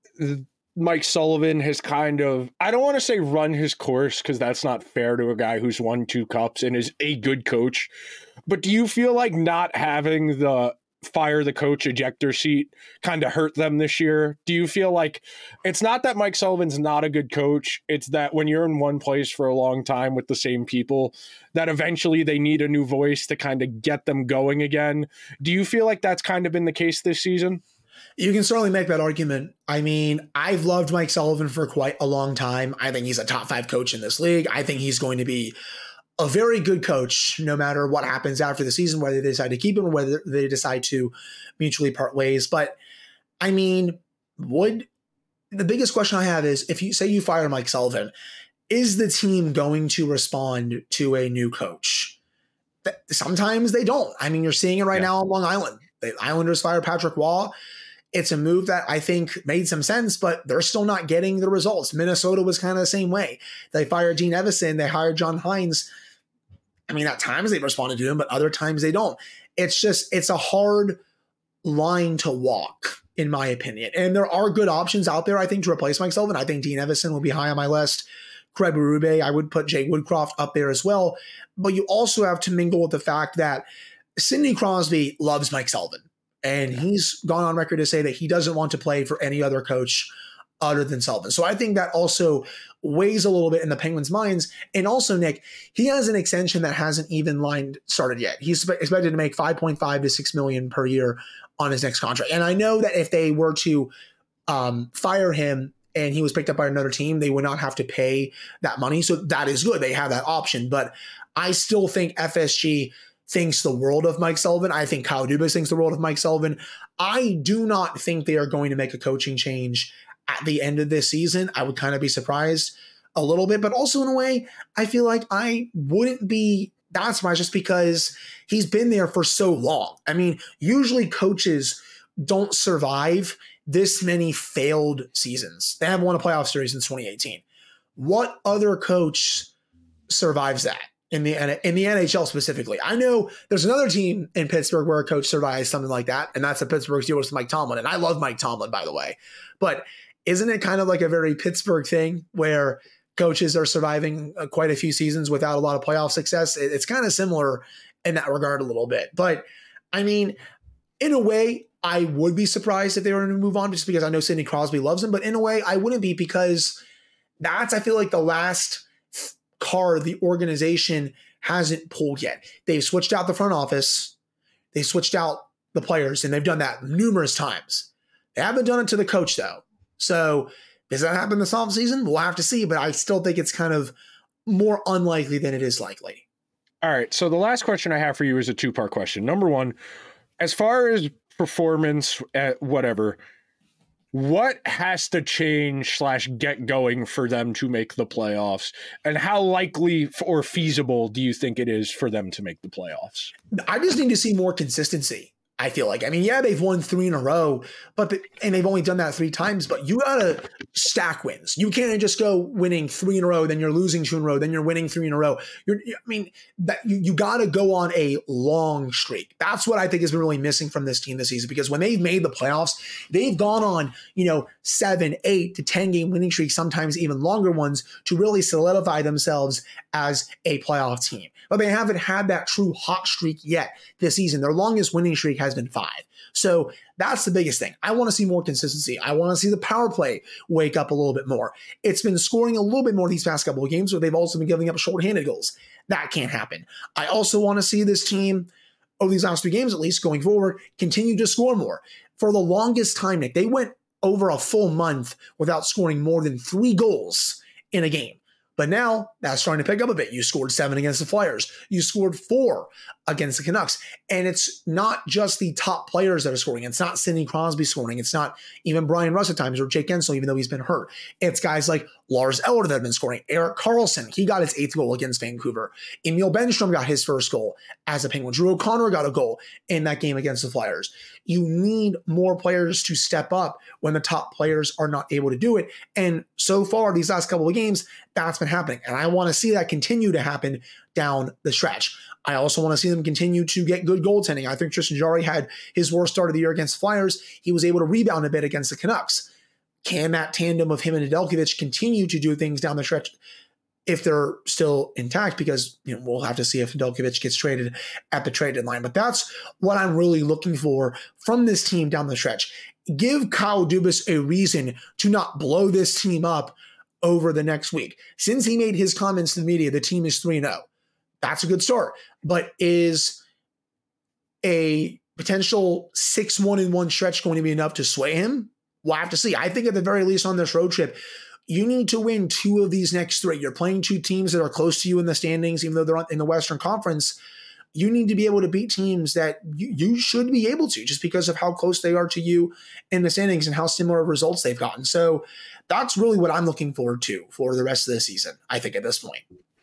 Mike Sullivan has kind of, I don't want to say run his course, because that's not fair to a guy who's won two cups and is a good coach, but do you feel like not having the fire the coach ejector seat kind of hurt them this year? Do you feel like it's not that Mike Sullivan's not a good coach, it's that when you're in one place for a long time with the same people, that eventually they need a new voice to kind of get them going again? Do you feel like that's kind of been the case this season? You can certainly make that argument. I mean, I've loved Mike Sullivan for quite a long time. I think he's a top five coach in this league. I think he's going to be a very good coach, no matter what happens after the season, whether they decide to keep him or whether they decide to mutually part ways. But I mean, would the biggest question I have is, if you say you fire Mike Sullivan, is the team going to respond to a new coach? Sometimes they don't. I mean, you're seeing it right yeah. now on Long Island. The Islanders fired Patrick Waugh. It's a move that I think made some sense, but they're still not getting the results. Minnesota was kind of the same way. They fired Dean Evison. They hired John Hines. I mean, at times they responded to him, but other times they don't. It's just, it's a hard line to walk, in my opinion. And there are good options out there, I think, to replace Mike Sullivan. I think Dean Evison will be high on my list. Craig Berube, I would put Jay Woodcroft up there as well. But you also have to mingle with the fact that Sidney Crosby loves Mike Sullivan. And he's gone on record to say that he doesn't want to play for any other coach other than Sullivan. So I think that also weighs a little bit in the Penguins' minds. And also, Nick, he has an extension that hasn't even lined started yet. He's expected to make five point five to six million per year on his next contract. And I know that if they were to um, fire him and he was picked up by another team, they would not have to pay that money. So that is good. They have that option. But I still think F S G thinks the world of Mike Sullivan. I think Kyle Dubas thinks the world of Mike Sullivan. I do not think they are going to make a coaching change at the end of this season. I would kind of be surprised a little bit, but also in a way, I feel like I wouldn't be that surprised just because he's been there for so long. I mean, usually coaches don't survive this many failed seasons. They haven't won a playoff series since twenty eighteen. What other coach survives that? In the in the N H L specifically, I know there's another team in Pittsburgh where a coach survives something like that, and that's the Pittsburgh Steelers with Mike Tomlin. And I love Mike Tomlin, by the way, but isn't it kind of like a very Pittsburgh thing where coaches are surviving quite a few seasons without a lot of playoff success? It's kind of similar in that regard a little bit. But I mean, in a way, I would be surprised if they were to move on, just because I know Sidney Crosby loves him. But in a way, I wouldn't be, because that's, I feel like, the last card the organization hasn't pulled yet. They've switched out the front office. They switched out the players, and they've done that numerous times. They haven't done it to the coach, though. So does that happen this offseason? We'll have to see, but I still think it's kind of more unlikely than it is likely. All right. So the last question I have for you is a two-part question. Number one, as far as performance at whatever, what has to change slash get going for them to make the playoffs? And how likely or feasible do you think it is for them to make the playoffs? I just need to see more consistency. I feel like, I mean, yeah, they've won three in a row, but the, and they've only done that three times, but you got to stack wins. You can't just go winning three in a row, then you're losing two in a row, then you're winning three in a row. You're, I mean, that you, you got to go on a long streak. That's what I think has been really missing from this team this season, because when they've made the playoffs, they've gone on, you know, seven, eight to ten game winning streaks, sometimes even longer ones, to really solidify themselves as a playoff team. But they haven't had that true hot streak yet this season. Their longest winning streak has been five. So that's the biggest thing. I want to see more consistency. I want to see the power play wake up a little bit more. It's been scoring a little bit more these past couple of games, but they've also been giving up shorthanded goals. That can't happen. I also want to see this team, over these last three games at least, going forward, continue to score more. For the longest time, Nick, they went over a full month without scoring more than three goals in a game. But now that's starting to pick up a bit. You scored seven against the Flyers. You scored four against the Canucks. And it's not just the top players that are scoring. It's not Sidney Crosby scoring. It's not even Brian Russ at times, or Jake Gensel, even though he's been hurt. It's guys like Lars Eller that have been scoring. Erik Karlsson, he got his eighth goal against Vancouver. Emil Benstrom got his first goal as a Penguin. Drew O'Connor got a goal in that game against the Flyers. You need more players to step up when the top players are not able to do it. And so far, these last couple of games, that's been happening. And I want to see that continue to happen down the stretch. I also want to see them continue to get good goaltending. I think Tristan Jarry had his worst start of the year against the Flyers. He was able to rebound a bit against the Canucks. Can that tandem of him and Nedeljkovic continue to do things down the stretch? if they're still intact, because you know we'll have to see if Nedeljkovic gets traded at the trade deadline. But that's what I'm really looking for from this team down the stretch. Give Kyle Dubas a reason to not blow this team up over the next week. Since he made his comments to the media, the team is three and oh. That's a good start. But is a potential six one and one stretch going to be enough to sway him? We'll have to see. I think at the very least on this road trip, you need to win two of these next three. You're playing two teams that are close to you in the standings, even though they're in the Western Conference. You need to be able to beat teams that you, you should be able to, just because of how close they are to you in the standings and how similar results they've gotten. So that's really what I'm looking forward to for the rest of the season, I think, at this point.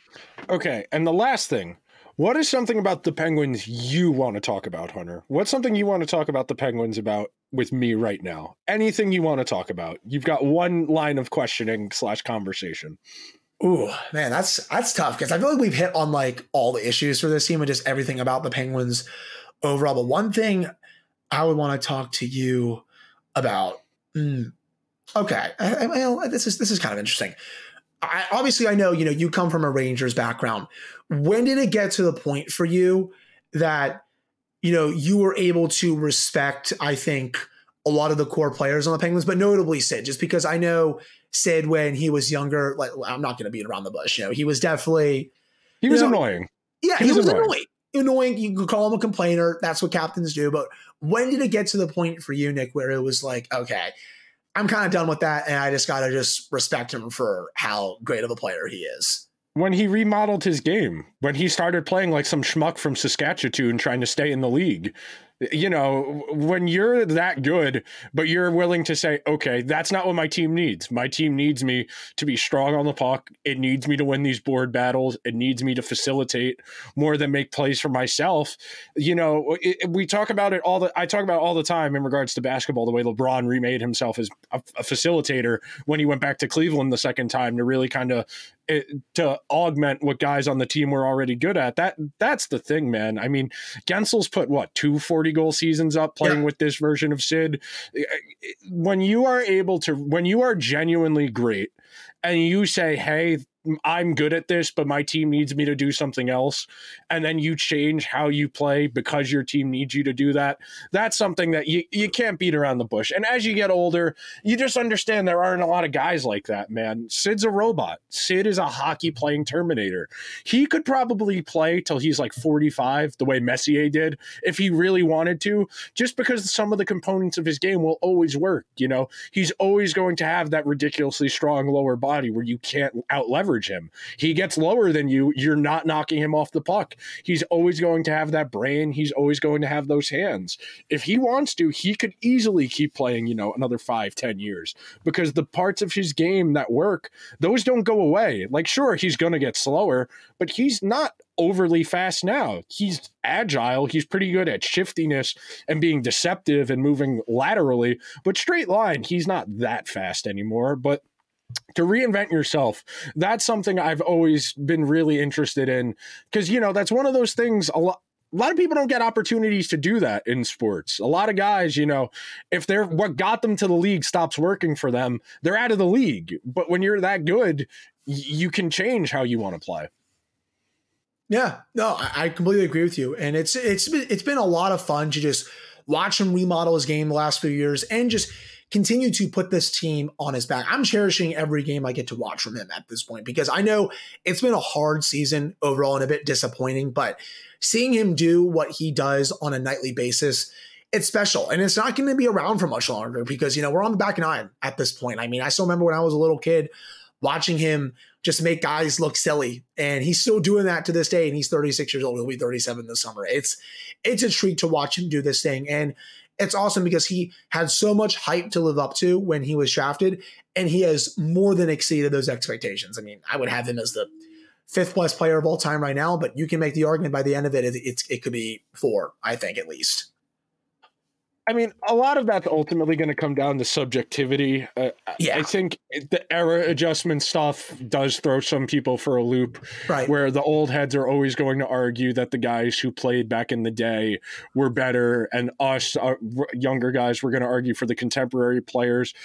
Okay, and the last thing, what is something about the Penguins you want to talk about, Hunter? What's something you want to talk about the Penguins about with me right now? Anything you want to talk about? You've got one line of questioning slash conversation. Ooh, man, that's that's tough, because I feel like we've hit on like all the issues for this team and just everything about the Penguins overall. But one thing I would want to talk to you about. Mm, okay, I, I, well, this is this is kind of interesting. I, obviously, I know you know you come from a Rangers background. When did it get to the point for you that you know you were able to respect, I think, a lot of the core players on the Penguins, but notably Sid, just because I know Sid, when he was younger, like I'm not going to beat around the bush. You know, he was definitely he was you know, annoying. Yeah, he, he was, was annoying. annoying. Annoying. You could call him a complainer. That's what captains do. But when did it get to the point for you, Nick, where it was like, okay, I'm kind of done with that, and I just got to just respect him for how great of a player he is? When he remodeled his game, when he started playing like some schmuck from Saskatchewan trying to stay in the league. You know, when you're that good, but you're willing to say, okay, that's not what my team needs. My team needs me to be strong on the puck. It needs me to win these board battles. It needs me to facilitate more than make plays for myself. You know, it, we talk about it all the, I talk about it all the time in regards to basketball, the way LeBron remade himself as a, a facilitator when he went back to Cleveland the second time to really kind of It, to augment what guys on the team were already good at. That that's the thing, man. I mean, Gensel's put what two forty goal seasons up playing yeah. with this version of Sid. When you are able to, when you are genuinely great and you say, hey, I'm good at this, but my team needs me to do something else, and then you change how you play because your team needs you to do that, that's something that you, you can't beat around the bush. And as you get older, you just understand there aren't a lot of guys like that, man. Sid's a robot. Sid is a hockey playing Terminator. He could probably play till he's like forty-five, the way Messier did, if he really wanted to, just because some of the components of his game will always work. You know, he's always going to have that ridiculously strong lower body where you can't out leverage him. He gets lower than you, you're not knocking him off the puck. He's always going to have that brain. He's always going to have those hands. If he wants to, he could easily keep playing, you know, another five, ten years, because the parts of his game that work, those don't go away. Like, sure, he's going to get slower, but he's not overly fast now. He's agile. He's pretty good at shiftiness and being deceptive and moving laterally, but straight line, he's not that fast anymore. But to reinvent yourself, that's something I've always been really interested in, because, you know, that's one of those things a lot. A lot of people don't get opportunities to do that in sports. A lot of guys, you know, if they're what got them to the league stops working for them, they're out of the league. But when you're that good, you can change how you want to play. Yeah, no, I completely agree with you. And it's it's been, it's been a lot of fun to just watch him remodel his game the last few years and just continue to put this team on his back. I'm cherishing every game I get to watch from him at this point, because I know it's been a hard season overall and a bit disappointing, but seeing him do what he does on a nightly basis, it's special. And it's not going to be around for much longer, because, you know, we're on the back nine at this point. I mean, I still remember when I was a little kid watching him just make guys look silly, and he's still doing that to this day. And he's thirty-six years old. He'll be thirty-seven this summer. It's, it's a treat to watch him do this thing. And it's awesome because he had so much hype to live up to when he was drafted, and he has more than exceeded those expectations. I mean, I would have him as the fifth best player of all time right now, but you can make the argument by the end of it, it, it's, it could be four, I think, at least. I mean, a lot of that's ultimately going to come down to subjectivity. Uh, yeah. I think the era adjustment stuff does throw some people for a loop, right? Where the old heads are always going to argue that the guys who played back in the day were better, and us uh, younger guys were going to argue for the contemporary players.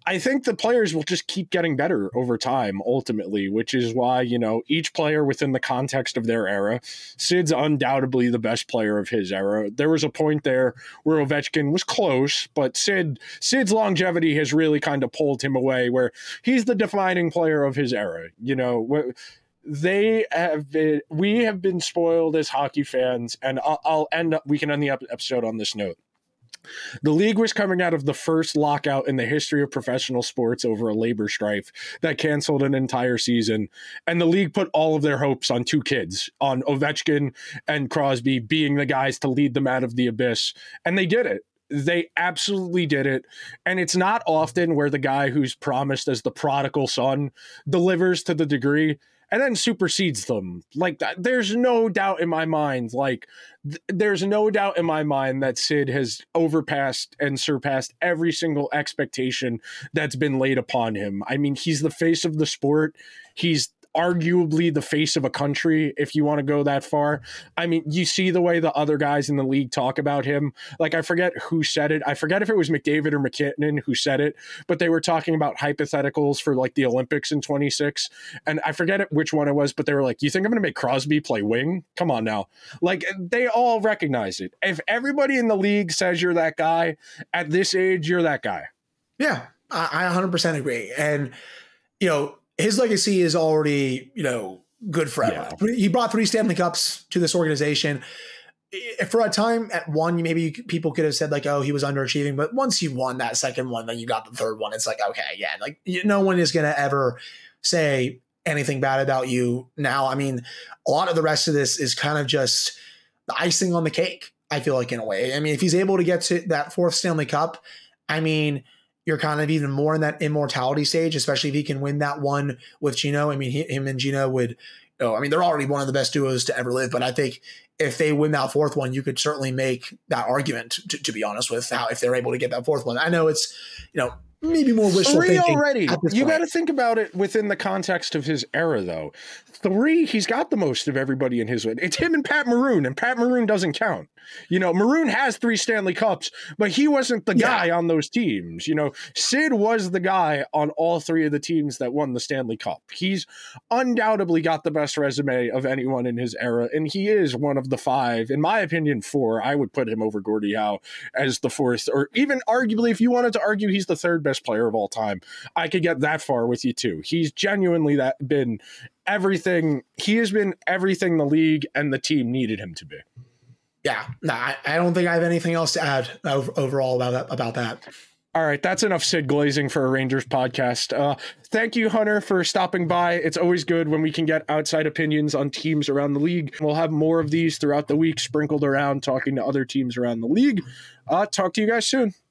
I think the players will just keep getting better over time, ultimately, which is why, you know, each player within the context of their era, Sid's undoubtedly the best player of his era. There was a point there where Ovechkin was close, but Sid Sid's longevity has really kind of pulled him away, where he's the defining player of his era. You know, they have been, we have been spoiled as hockey fans, and I'll, I'll end up, we can end the episode on this note. The league was coming out of the first lockout in the history of professional sports over a labor strife that canceled an entire season. And the league put all of their hopes on two kids, on Ovechkin and Crosby being the guys to lead them out of the abyss. And they did it. They absolutely did it. And it's not often where the guy who's promised as the prodigal son delivers to the degree and then supersedes them. Like, there's no doubt in my mind, like, th- there's no doubt in my mind that Sid has overpassed and surpassed every single expectation that's been laid upon him. I mean, he's the face of the sport. He's arguably the face of a country, if you want to go that far. I mean, you see the way the other guys in the league talk about him. Like, I forget who said it. I forget if it was McDavid or McKinnon who said it, but they were talking about hypotheticals for like the Olympics in twenty-six. And I forget it, which one it was, but they were like, you think I'm going to make Crosby play wing? Come on now. Like, they all recognize it. If everybody in the league says you're that guy, at this age, you're that guy. Yeah, I, I one hundred percent agree. And, you know, his legacy is already, you know, good forever. Yeah. He brought three Stanley Cups to this organization. For a time at one, maybe people could have said like, oh, he was underachieving. But once you won that second one, then you got the third one. It's like, okay, yeah, like no one is going to ever say anything bad about you now. I mean, a lot of the rest of this is kind of just the icing on the cake, I feel like, in a way. I mean, if he's able to get to that fourth Stanley Cup, I mean, you're kind of even more in that immortality stage, especially if he can win that one with Gino. I mean, he, him and Gino would, you know, I mean, they're already one of the best duos to ever live, but I think if they win that fourth one, you could certainly make that argument, to, to be honest with how, if they're able to get that fourth one. I know it's, you know, maybe more wishful Three thinking already. You got to think about it within the context of his era, though. Three, he's got the most of everybody in his. It's him and Pat Maroon, and Pat Maroon doesn't count. You know, Maroon has three Stanley Cups, but he wasn't the guy yeah. on those teams. You know, Sid was the guy on all three of the teams that won the Stanley Cup. He's undoubtedly got the best resume of anyone in his era, and he is one of the five, in my opinion, four. I would put him over Gordie Howe as the fourth, or even arguably, if you wanted to argue he's the third best player of all time, I could get that far with you too. He's genuinely that been everything. He has been everything the league and the team needed him to be. Yeah, no, I, I don't think I have anything else to add over, overall about that, about that. All right, that's enough Sid glazing for a Rangers podcast. Uh, thank you, Hunter, for stopping by. It's always good when we can get outside opinions on teams around the league. We'll have more of these throughout the week, sprinkled around, talking to other teams around the league. Uh, talk to you guys soon.